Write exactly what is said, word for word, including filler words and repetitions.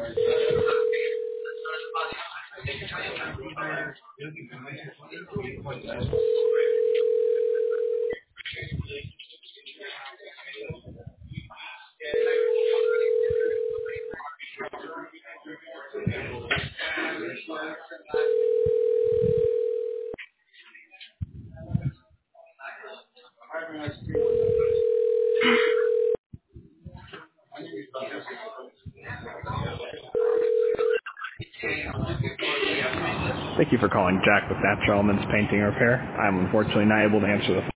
Thank you for calling Jack with Natural Elements Painting Repair. I'm unfortunately not able to answer the phone.